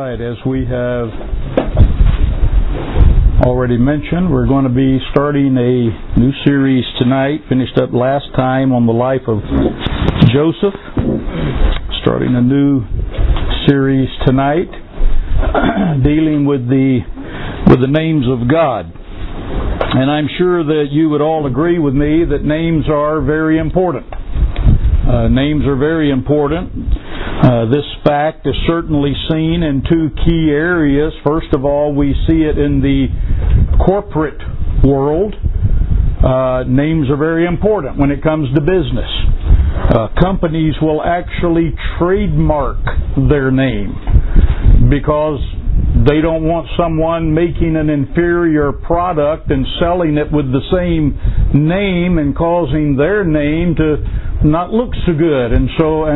right, as we have already mentioned, we're going to be starting a new series tonight. Finished up last time on the life of Joseph. Starting a new series tonight, dealing with the names of God. And I'm sure that you would all agree with me that names are very important. Names are very important. This fact is certainly seen in two key areas. First of all, we see it in the corporate world. Names are very important when it comes to business. Companies will actually trademark their name because they don't want someone making an inferior product and selling it with the same name and causing their name to not look so good, and so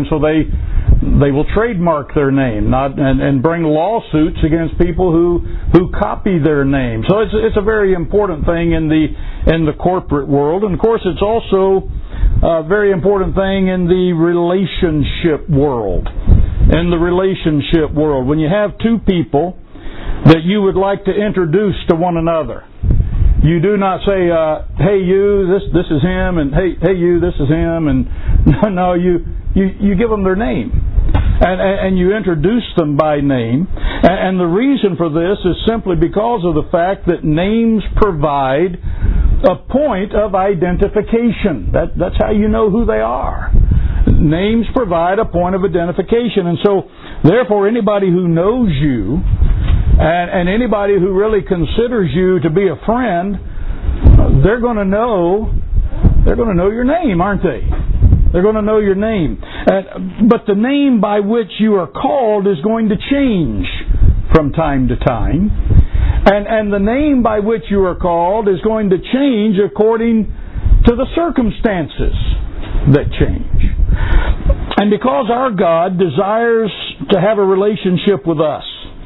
they will trademark their name, and bring lawsuits against people who copy their name. So it's a very important thing in the corporate world, and of course it's also a very important thing in the relationship world. In the relationship world, when you have two people that you would like to introduce to one another, you do not say, "Hey you, this is him," and "Hey you, this is him," and no, you give them their name, and you introduce them by name. And the reason for this is simply because of the fact that names provide a point of identification. That's how you know who they are. Names provide a point of identification, and so therefore anybody who knows you and anybody who really considers you to be a friend, they're going to know your name, aren't they? They're going to know your name. But the name by which you are called is going to change from time to time. And the name by which you are called is going to change according to the circumstances that change. And because our God desires to have a relationship with us,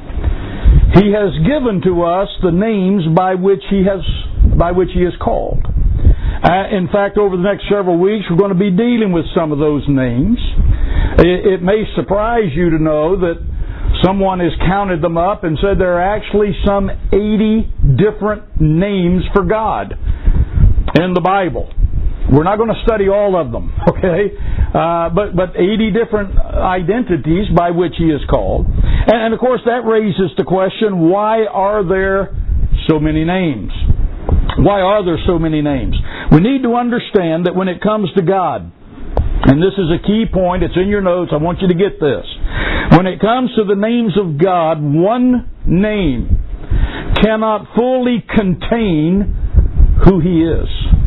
He has given to us the names by which He is called. In fact, over the next several weeks, we're going to be dealing with some of those names. It may surprise you to know that someone has counted them up and said there are actually some 80 different names for God in the Bible. We're not going to study all of them, okay? But 80 different identities by which He is called. And of course that raises the question, why are there so many names? Why are there so many names? We need to understand that when it comes to God, and this is a key point, it's in your notes, I want you to get this. When it comes to the names of God, one name cannot fully contain who He is.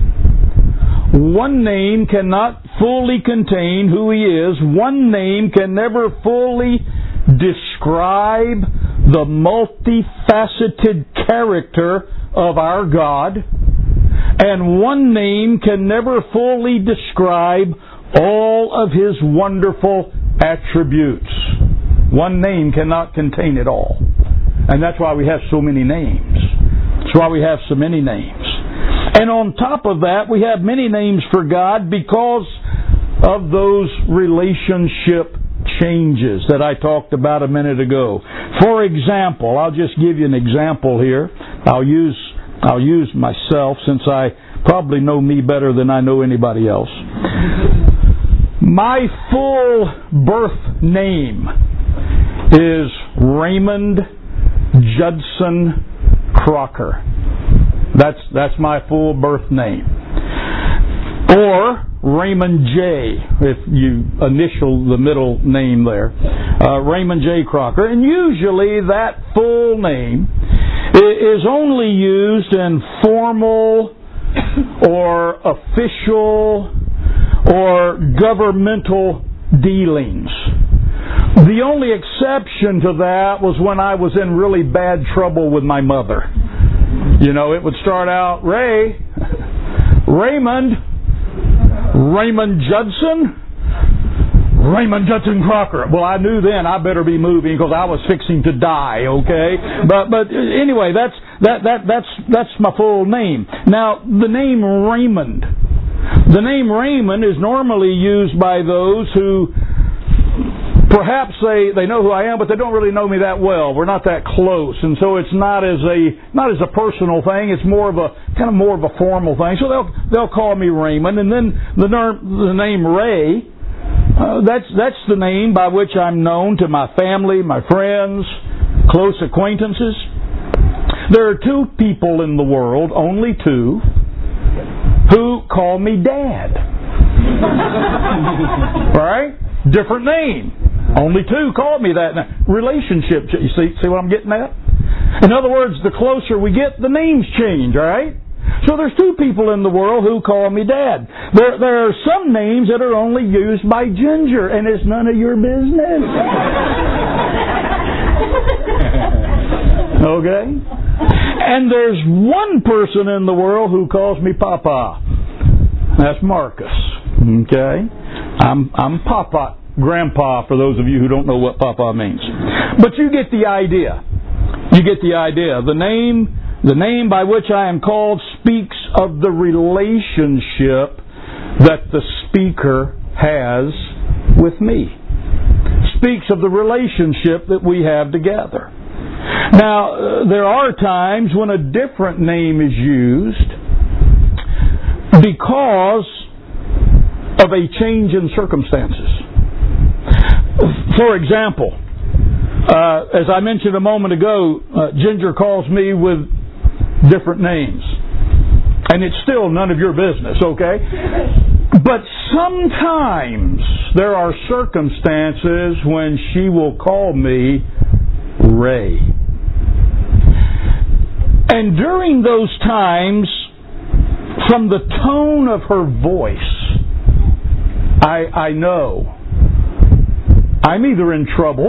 One name cannot fully contain who He is. One name can never fully describe the multifaceted character of our God. And one name can never fully describe all of His wonderful attributes. One name cannot contain it all. And that's why we have so many names. That's why we have so many names. And on top of that, we have many names for God because of those relationship changes that I talked about a minute ago. For example, I'll just give you an example here. I'll use myself, since I probably know me better than I know anybody else. My full birth name is Raymond Judson Crocker. That's my full birth name. Or Raymond J, if you initial the middle name there. Raymond J. Crocker. And usually that full name is only used in formal or official or governmental dealings. The only exception to that was when I was in really bad trouble with my mother. You know, it would start out, Raymond Judson Crocker. Well, I knew then I better be moving because I was fixing to die, okay? But anyway, that's my full name. Now, the name Raymond is normally used by those who perhaps they know who I am, but they don't really know me that well. We're not that close, and so it's not as a personal thing. It's more of a formal thing. So they'll call me Raymond, and then the name Ray. That's the name by which I'm known to my family, my friends, close acquaintances. There are two people in the world, only two, who call me Dad. Right? Different name. Only two call me that. Now, relationship, you see what I'm getting at? In other words, the closer we get, the names change, all right? So there's two people in the world who call me Dad. There are some names that are only used by Ginger, and it's none of your business. Okay? And there's one person in the world who calls me Papa. That's Marcus. Okay? I'm Papa, Grandpa, for those of you who don't know what Papa means. But you get the idea. You get the idea. The name by which I am called speaks of the relationship that the speaker has with me. Speaks of the relationship that we have together. Now, there are times when a different name is used because of a change in circumstances. For example, as I mentioned a moment ago, Ginger calls me with different names. And it's still none of your business, okay? But sometimes there are circumstances when she will call me Ray. And during those times, from the tone of her voice, I know I'm either in trouble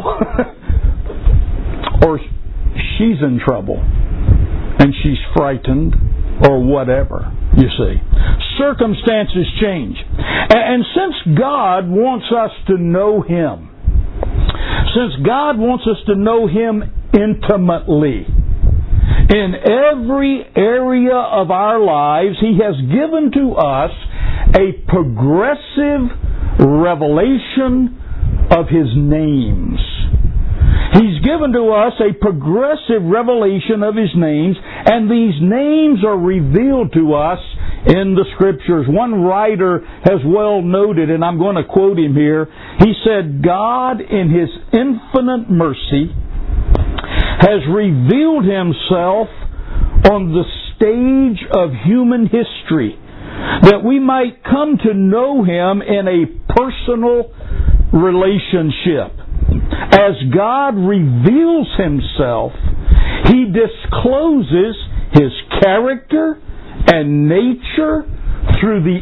or she's in trouble and she's frightened or whatever, you see. Circumstances change. And since God wants us to know Him, since God wants us to know Him intimately, in every area of our lives, He has given to us a progressive revelation of His names. He's given to us a progressive revelation of His names, and these names are revealed to us in the Scriptures. One writer has well noted, and I'm going to quote him here, he said, God in His infinite mercy has revealed Himself on the stage of human history, that we might come to know Him in a personal relationship. As God reveals Himself, He discloses His character and nature through the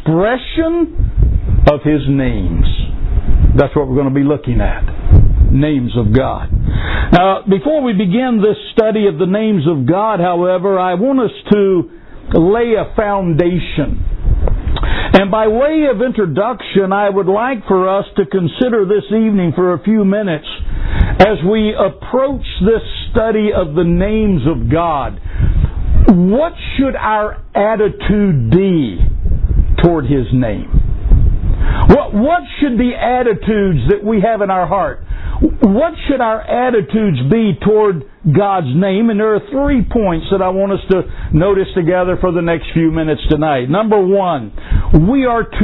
expression of His names. That's what we're going to be looking at. Names of God. Now, before we begin this study of the names of God, however, I want us to lay a foundation. And by way of introduction, I would like for us to consider this evening for a few minutes as we approach this study of the names of God. What should our attitude be toward His name? What should the attitudes that we have in our heart? What should our attitudes be toward God's name? And there are 3 points that I want us to notice together for the next few minutes tonight. Number 1, we are to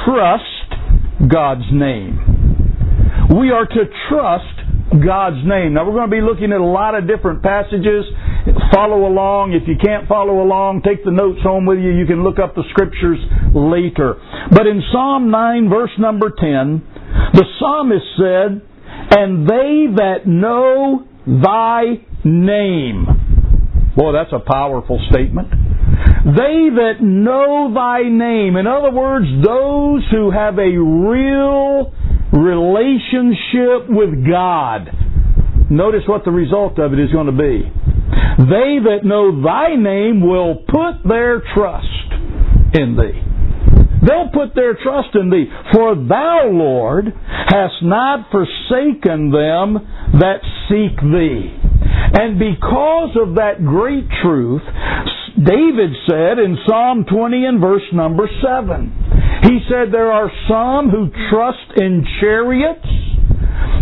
trust God's name. We are to trust God's name. Now, we're going to be looking at a lot of different passages. Follow along. If you can't follow along, take the notes home with you. You can look up the Scriptures later. But in Psalm 9, verse number 10, the psalmist said, "And they that know Thy name." Boy, that's a powerful statement. They that know Thy name. In other words, those who have a real relationship with God. Notice what the result of it is going to be. They that know Thy name will put their trust in Thee. They'll put their trust in Thee. For Thou, Lord, hast not forsaken them that seek Thee. And because of that great truth, David said in Psalm 20 and verse number 7, he said, there are some who trust in chariots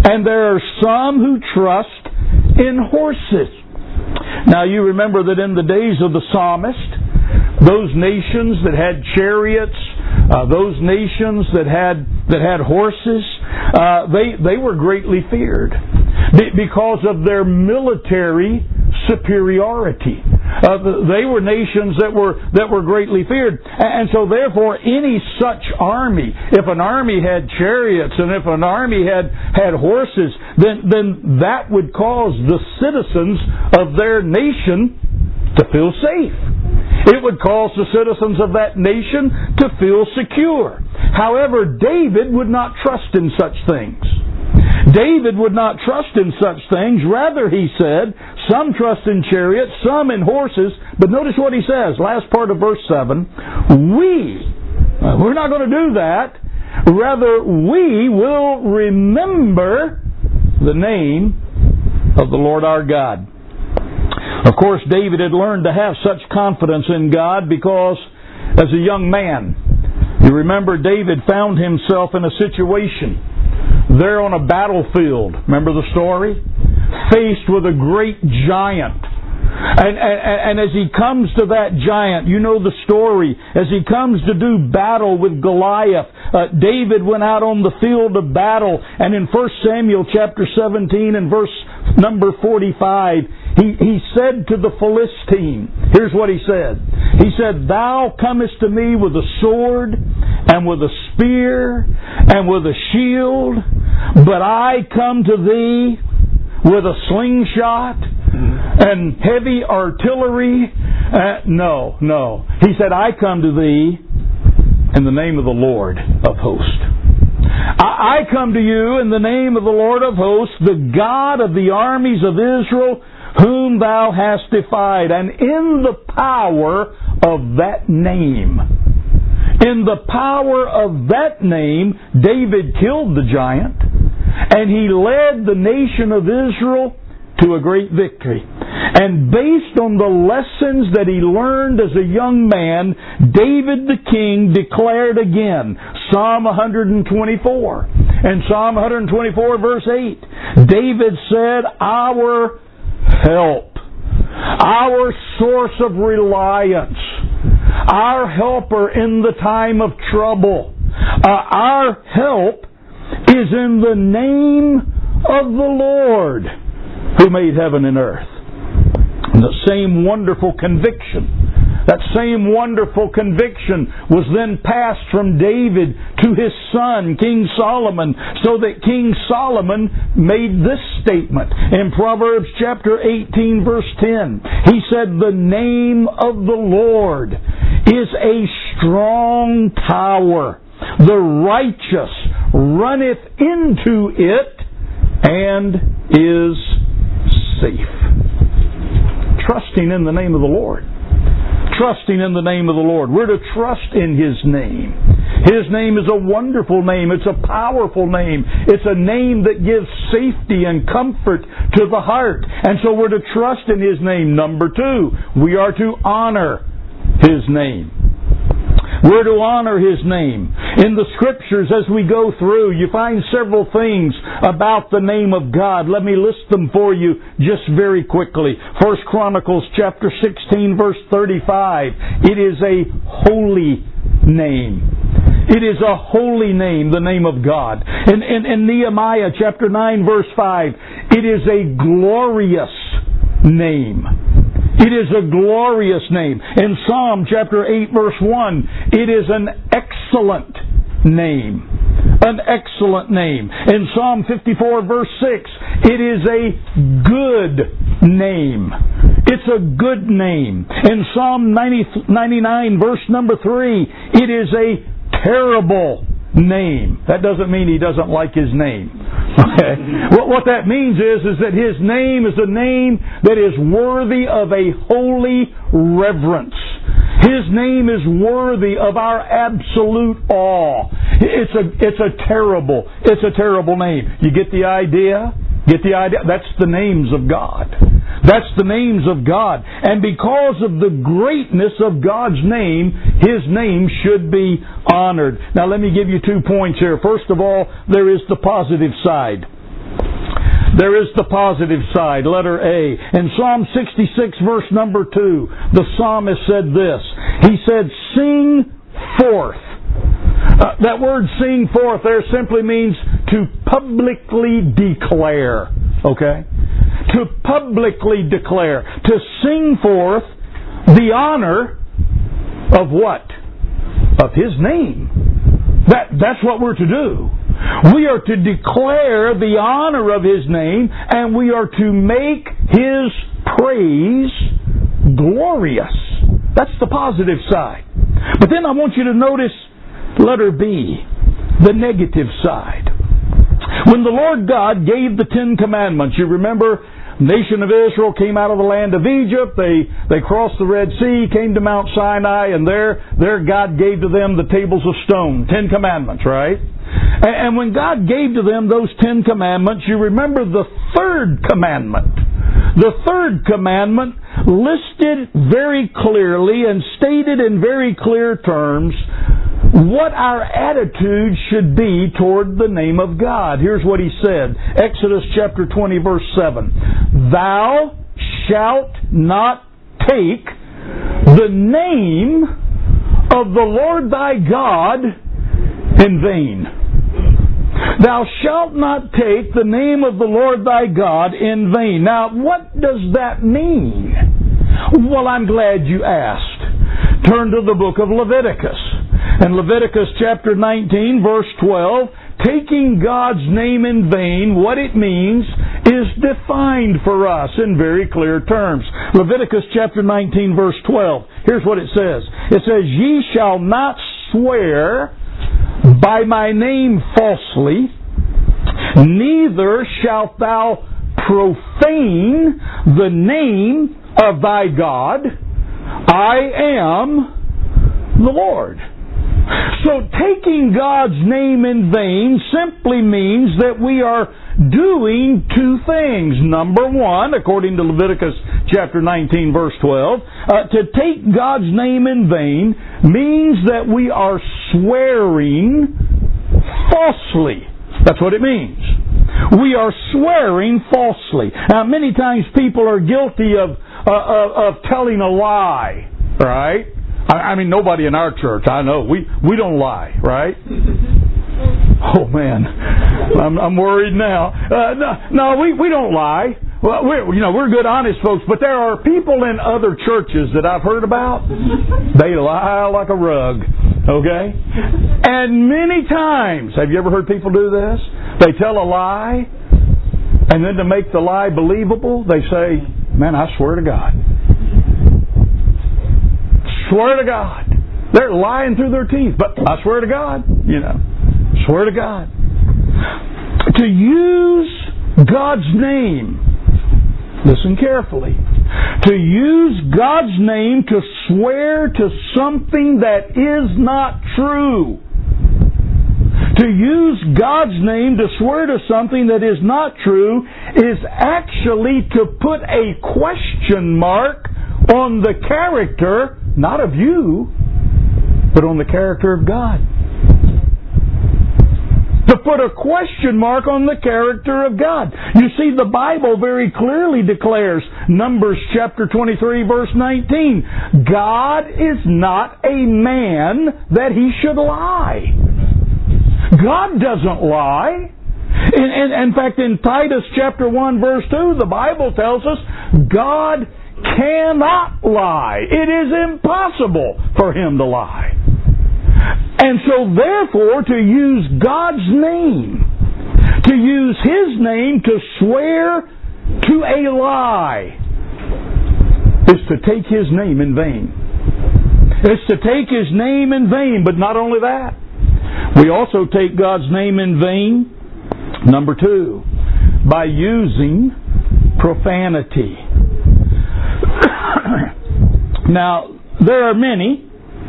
And there are some who trust in horses. Now you remember that in the days of the psalmist, those nations that had chariots, those nations that had horses, they were greatly feared because of their military superiority. They were nations that were greatly feared, and so therefore any such army, if an army had chariots and if an army had horses, then that would cause the citizens of their nation to feel safe. It would cause the citizens of that nation to feel secure. However, David would not trust in such things. David would not trust in such things. Rather, he said, some trust in chariots, some in horses. But notice what he says, last part of verse 7. We're not going to do that. Rather, we will remember the name of the Lord our God. Of course, David had learned to have such confidence in God because as a young man, you remember David found himself in a situation there on a battlefield. Remember the story? Faced with a great giant. And as he comes to that giant, you know the story. As he comes to do battle with Goliath, David went out on the field of battle, and in 1 Samuel chapter 17 and verse number 45, he said to the Philistine, here's what he said. He said, "Thou comest to me with a sword, and with a spear, and with a shield, but I come to thee with a slingshot and heavy artillery." No. He said, "I come to thee in the name of the Lord of hosts." I come to you in the name of the Lord of hosts, the God of the armies of Israel, whom thou hast defied. And in the power of that name, in the power of that name, David killed the giant, and he led the nation of Israel to a great victory. And based on the lessons that he learned as a young man, David the king declared again, Psalm 124. And Psalm 124 verse 8, David said, "Our help, our source of reliance, our helper in the time of trouble, our help is in the name of the Lord who made heaven and earth." And the same wonderful conviction, that same wonderful conviction was then passed from David to his son, King Solomon, so that King Solomon made this statement in Proverbs chapter 18 verse 10. He said, "The name of the Lord is a strong tower. The righteous runneth into it and is safe." Trusting in the name of the Lord. Trusting in the name of the Lord. We're to trust in His name. His name is a wonderful name. It's a powerful name. It's a name that gives safety and comfort to the heart. And so we're to trust in His name. Number 2, we are to honor His name. We're to honor His name. In the Scriptures, as we go through, you find several things about the name of God. Let me list them for you just very quickly. 1 Chronicles chapter 16, verse 35. It is a holy name. It is a holy name, the name of God. In Nehemiah chapter 9, verse 5, it is a glorious name. It is a glorious name. In Psalm chapter 8 verse 1, it is an excellent name. An excellent name. In Psalm 54 verse 6, it is a good name. It's a good name. In Psalm 99 verse number 3, it is a terrible name. That doesn't mean he doesn't like his name. Okay. What that means is that his name is a name that is worthy of a holy reverence. His name is worthy of our absolute awe. It's a terrible name. You get the idea? Get the idea? That's the names of God. That's the names of God. And because of the greatness of God's name, His name should be honored. Now let me give you 2 points here. First of all, there is the positive side. there is the positive side, letter A. In Psalm 66, verse number 2, the psalmist said this. He said, sing forth. That word sing forth there simply means to publicly declare. Okay? To publicly declare. To sing forth the honor of what? Of His name. That's what we're to do. We are to declare the honor of His name, and we are to make His praise glorious. That's the positive side. But then I want you to notice letter B, the negative side. When the Lord God gave the 10 Commandments, you remember, the nation of Israel came out of the land of Egypt, they crossed the Red Sea, came to Mount Sinai, and there God gave to them the tables of stone, 10 Commandments, right? And when God gave to them those 10 Commandments, you remember the third commandment. The third commandment listed very clearly and stated in very clear terms what our attitude should be toward the name of God. Here's what He said. Exodus chapter 20, verse 7. Thou shalt not take the name of the Lord thy God in vain. Thou shalt not take the name of the Lord thy God in vain. Now, what does that mean? Well, I'm glad you asked. Turn to the book of Leviticus. In Leviticus chapter 19, verse 12, taking God's name in vain, what it means is defined for us in very clear terms. Leviticus chapter 19, verse 12. Here's what it says. It says, ye shall not swear by my name falsely, neither shalt thou profane the name of thy God. I am the Lord. So taking God's name in vain simply means that we are doing two things. Number one, according to Leviticus chapter 19, verse 12, to take God's name in vain means that we are swearing falsely. That's what it means. We are swearing falsely. Now, many times people are guilty of telling a lie, right? I mean, nobody in our church, I know, we don't lie, right? Oh man, I'm worried now. No, we don't lie. Well, we're good, honest folks, but there are people in other churches that I've heard about. They lie like a rug, okay? And many times, have you ever heard people do this? They tell a lie, and then to make the lie believable, they say, "Man, I swear to God." Swear to God. They're lying through their teeth, but I swear to God, swear to God. To use God's name, listen carefully, to use God's name to swear to something that is not true. To use God's name to swear to something that is not true is actually to put a question mark on the character, not of you, but on the character of God. To put a question mark on the character of God. You see, the Bible very clearly declares, Numbers chapter 23, verse 19, God is not a man that He should lie. God doesn't lie. In fact, in Titus chapter 1, verse 2, the Bible tells us God cannot lie. It is impossible for Him to lie. And so therefore, to use God's name, to use His name to swear to a lie, is to take His name in vain. It's to take His name in vain, but not only that. We also take God's name in vain, number two, by using profanity. Now, there are many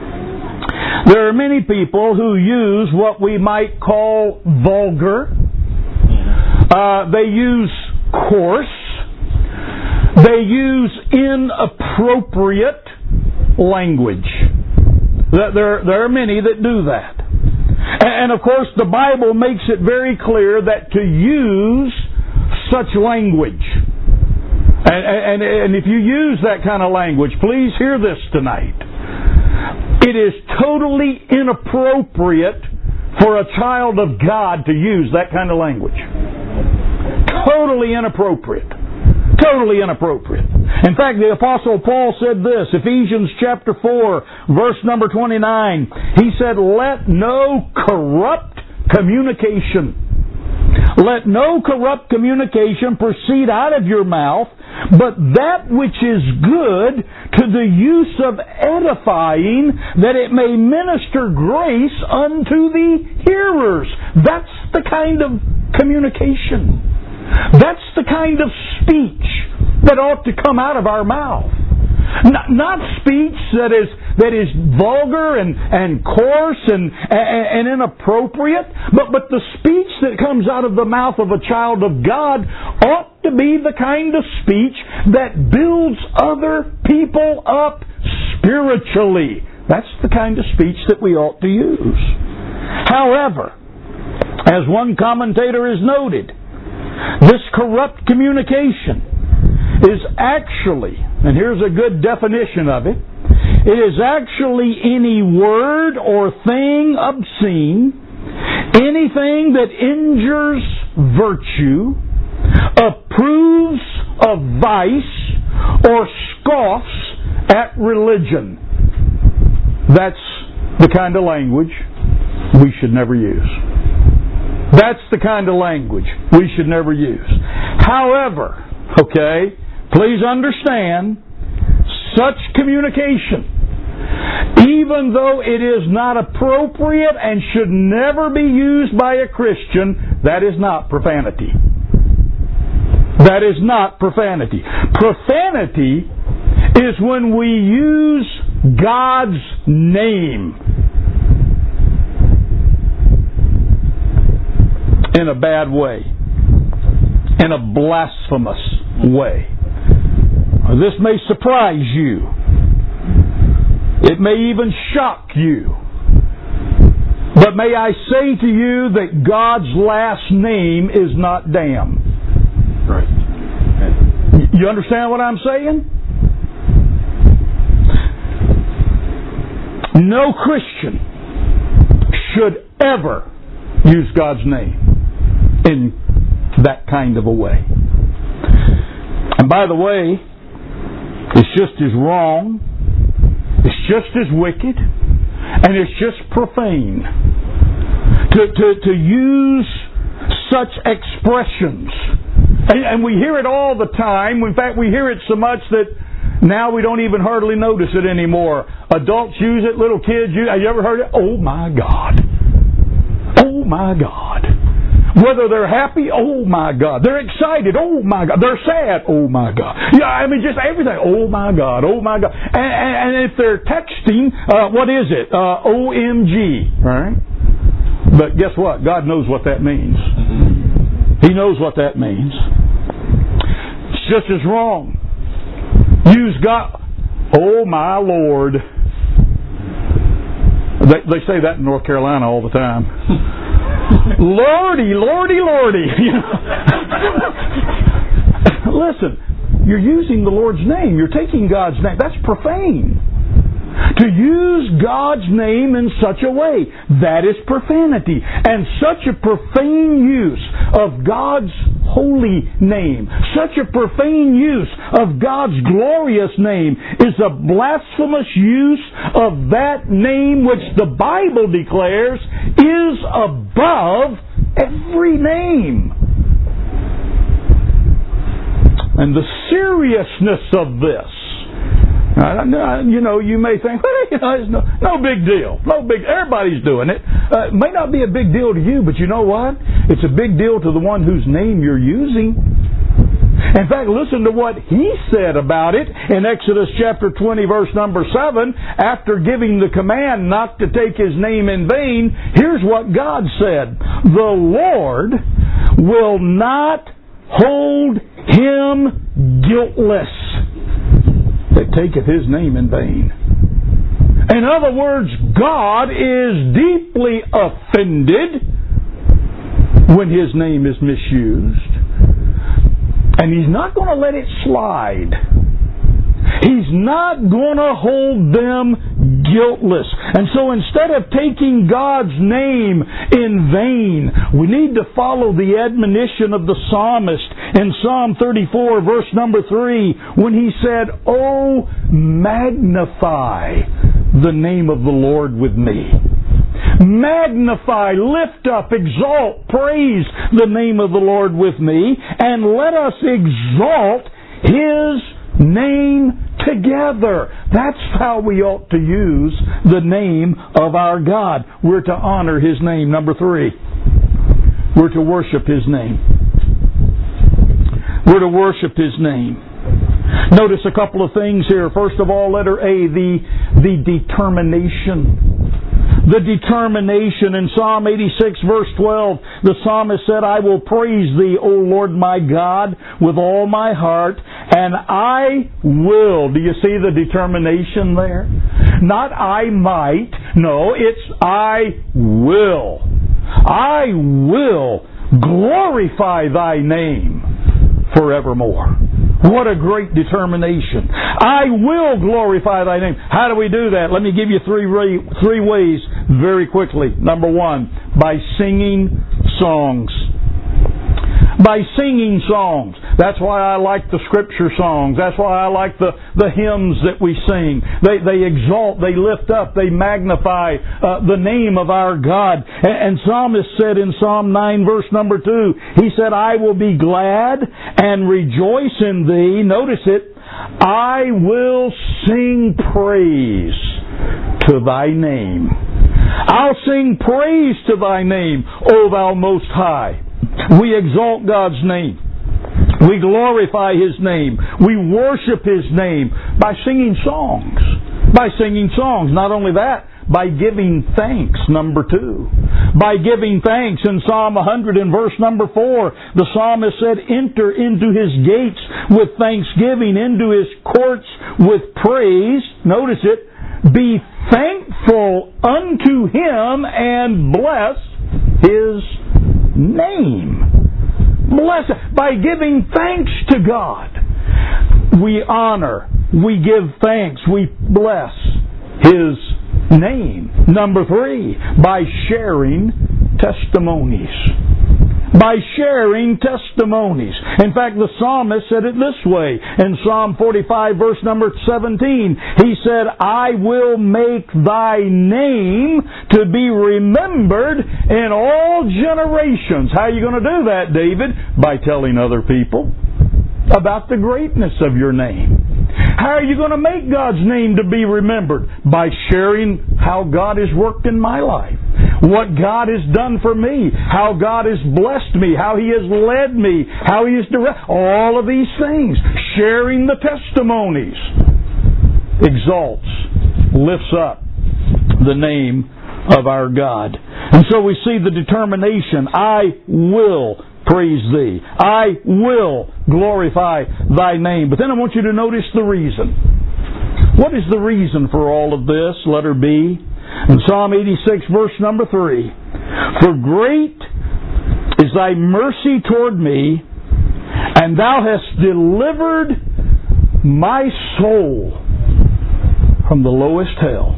people who use what we might call vulgar. They use coarse. They use inappropriate language. There are many that do that. And of course, the Bible makes it very clear that to use such language. And if you use that kind of language, please hear this tonight. It is totally inappropriate for a child of God to use that kind of language. Totally inappropriate. Totally inappropriate. In fact, the Apostle Paul said this, Ephesians chapter 4, verse number 29. He said, let no corrupt communication proceed out of your mouth, but that which is good to the use of edifying, that it may minister grace unto the hearers. That's the kind of communication. That's the kind of speech that ought to come out of our mouth. Not speech that is vulgar and coarse and inappropriate, but the speech that comes out of the mouth of a child of God ought to be the kind of speech that builds other people up spiritually. That's the kind of speech that we ought to use. However, as one commentator has noted, this corrupt communication is actually, and here's a good definition of it, it is actually any word or thing obscene, anything that injures virtue, approves of vice, or scoffs at religion. That's the kind of language we should never use. That's the kind of language we should never use. However, okay, please understand, such communication, even though it is not appropriate and should never be used by a Christian, that is not profanity. That is not profanity. Profanity is when we use God's name in a bad way, in a blasphemous way. This may surprise you. It may even shock you. But may I say to you that God's last name is not damn. Right. You understand what I'm saying? No Christian should ever use God's name in that kind of a way. And by the way, it's just as wrong, it's just as wicked, and it's just profane to use such expressions. And we hear it all the time. In fact, we hear it so much that now we don't even hardly notice it anymore. Adults use it, little kids use it. Have you ever heard it? Oh my God. Oh my God. Whether they're happy, oh my God. They're excited, oh my God. They're sad, oh my God. Yeah, I mean, just everything, oh my God, oh my God. And if they're texting, what is it? OMG, right? But guess what? God knows what that means. He knows what that means. It's just as wrong. Use God, oh my Lord. They say that in North Carolina all the time. Lordy, Lordy, Lordy. Listen, you're using the Lord's name. You're taking God's name. That's profane. To use God's name in such a way, that is profanity. And such a profane use of God's holy name, such a profane use of God's glorious name, is a blasphemous use of that name which the Bible declares is above every name. And the seriousness of this, you know, you may think, well, you know, it's no big deal. Everybody's doing it. It may not be a big deal to you, but you know what? It's a big deal to the one whose name you're using. In fact, listen to what he said about it in Exodus chapter 20, verse number 7. After giving the command not to take his name in vain, here's what God said. The Lord will not hold him guiltless that taketh his name in vain. In other words, God is deeply offended when his name is misused. And He's not going to let it slide. He's not going to hold them guiltless. And so instead of taking God's name in vain, we need to follow the admonition of the psalmist in Psalm 34, verse number 3, when he said, "Oh, magnify the name of the Lord with me." Magnify, lift up, exalt, praise the name of the Lord with me, and let us exalt His name together. That's how we ought to use the name of our God. We're to honor His name. Number 3, we're to worship His name. We're to worship His name. Notice a couple of things here. First of all, letter A, the determination. The determination. In Psalm 86, verse 12, the psalmist said, "I will praise Thee, O Lord my God, with all my heart, and I will." Do you see the determination there? Not I might. No, it's I will. I will glorify Thy name forevermore. What a great determination. I will glorify Thy name. How do we do that? Let me give you three ways very quickly. Number 1, by singing songs. By singing songs. That's why I like the scripture songs. That's why I like the hymns that we sing. They exalt, they lift up, they magnify the name of our God. And Psalmist said in Psalm 9 verse number 2, he said, "I will be glad and rejoice in Thee." Notice it. "I will sing praise to Thy name." I'll sing praise to Thy name, O Thou Most High. We exalt God's name. We glorify His name. We worship His name by singing songs. By singing songs. Not only that, by giving thanks. Number 2. By giving thanks. In Psalm 100 and verse number 4, the psalmist said, "Enter into His gates with thanksgiving, into His courts with praise." Notice it. "Be thankful unto Him and bless His name." Bless it. By giving thanks to God, we honor, we give thanks, we bless His name. Number 3, by sharing testimonies. By sharing testimonies. In fact, the psalmist said it this way in Psalm 45 verse number 17. He said, "I will make Thy name to be remembered in all generations." How are you going to do that, David? By telling other people about the greatness of Your name. How are you going to make God's name to be remembered? By sharing how God has worked in my life, what God has done for me, how God has blessed me, how He has led me, how He has directed. All of these things. Sharing the testimonies exalts, lifts up the name of our God. And so we see the determination. I will praise Thee. I will glorify Thy name. But then I want you to notice the reason. What is the reason for all of this? Letter B. In Psalm 86 verse number 3. "For great is Thy mercy toward me, and Thou hast delivered my soul from the lowest hell."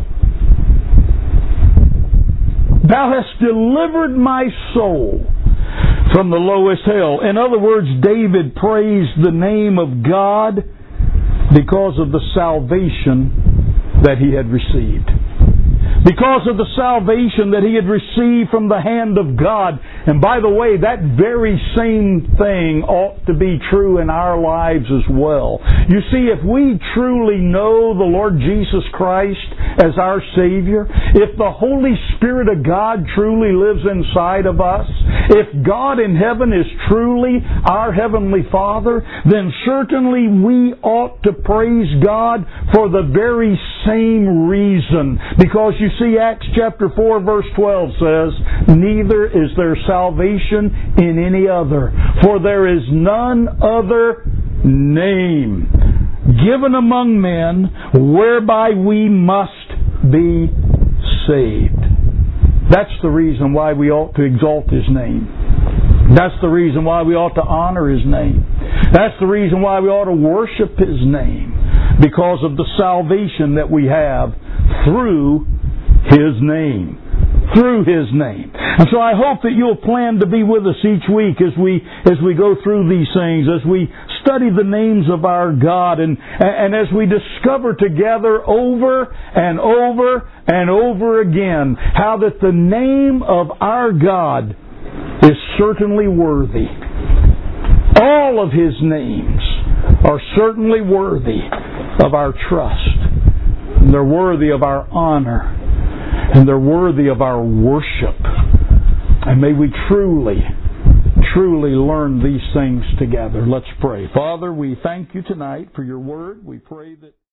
Thou hast delivered my soul from the lowest hell. In other words, David praised the name of God because of the salvation that he had received. Because of the salvation that he had received from the hand of God. And by the way, that very same thing ought to be true in our lives as well. You see, if we truly know the Lord Jesus Christ as our Savior, if the Holy Spirit of God truly lives inside of us, if God in heaven is truly our Heavenly Father, then certainly we ought to praise God for the very same reason. Because you see, Acts chapter 4 verse 12 says, "Neither is there salvation in any other, for there is none other name given among men whereby we must be saved." That's the reason why we ought to exalt His name. That's the reason why we ought to honor His name. That's the reason why we ought to worship His name, because of the salvation that we have through His name. Through His name. And so I hope that you'll plan to be with us each week as we go through these things, as we study the names of our God, and as we discover together over and over and over again how that the name of our God is certainly worthy. All of His names are certainly worthy of our trust. And they're worthy of our honor. And they're worthy of our worship. And may we truly, truly learn these things together. Let's pray. Father, we thank You tonight for Your Word. We pray that